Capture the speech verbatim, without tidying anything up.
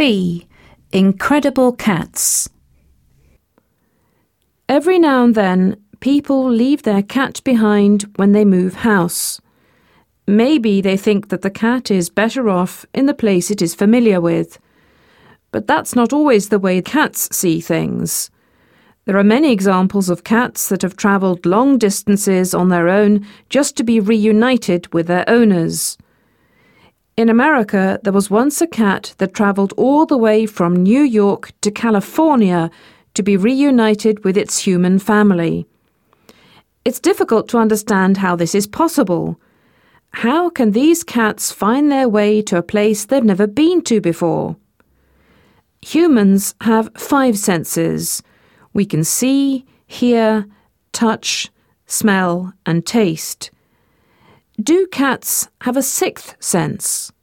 B. Incredible cats. Every now and then, people leave their cat behind when they move house. Maybe they think that the cat is better off in the place it is familiar with. But that's not always the way cats see things. There are many examples of cats that have travelled long distances on their own just to be reunited with their owners. In America, there was once a cat that travelled all the way from New York to California to be reunited with its human family. It's difficult to understand how this is possible. How can these cats find their way to a place they've never been to before? Humans have five senses. We can see, hear, touch, smell, and taste. Do cats have a sixth sense?